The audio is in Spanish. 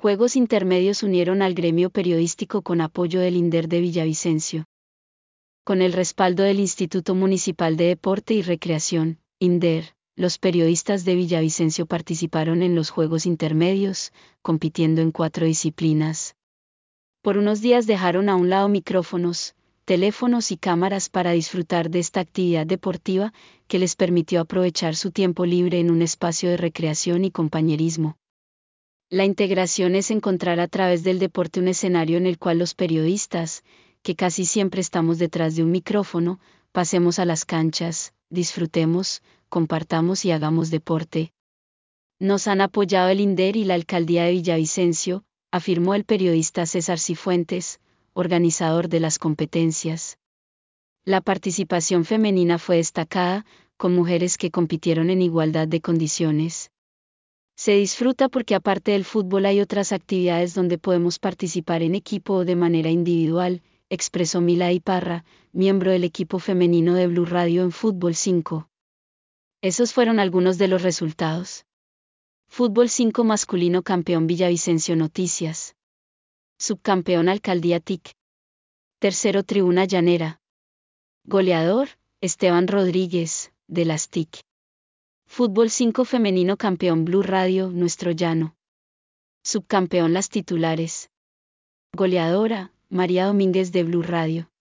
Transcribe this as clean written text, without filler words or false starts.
Juegos intermedios unieron al gremio periodístico con apoyo del INDER de Villavicencio. Con el respaldo del Instituto Municipal de Deporte y Recreación, INDER, los periodistas de Villavicencio participaron en los Juegos Intermedios, compitiendo en 4 disciplinas. Por unos días dejaron a un lado micrófonos, teléfonos y cámaras para disfrutar de esta actividad deportiva que les permitió aprovechar su tiempo libre en un espacio de recreación y compañerismo. La integración es encontrar a través del deporte un escenario en el cual los periodistas, que casi siempre estamos detrás de un micrófono, pasemos a las canchas, disfrutemos, compartamos y hagamos deporte. Nos han apoyado el INDER y la Alcaldía de Villavicencio, afirmó el periodista César Cifuentes, organizador de las competencias. La participación femenina fue destacada, con mujeres que compitieron en igualdad de condiciones. Se disfruta porque aparte del fútbol hay otras actividades donde podemos participar en equipo o de manera individual, expresó Mila Iparra, miembro del equipo femenino de Blue Radio en Fútbol 5. Esos fueron algunos de los resultados. Fútbol 5 masculino campeón Villavicencio Noticias. Subcampeón Alcaldía TIC. Tercero Tribuna Llanera. Goleador, Esteban Rodríguez, de las TIC. Fútbol 5 femenino campeón Blue Radio, Nuestro Llano. Subcampeón Las Titulares. Goleadora, María Domínguez de Blue Radio.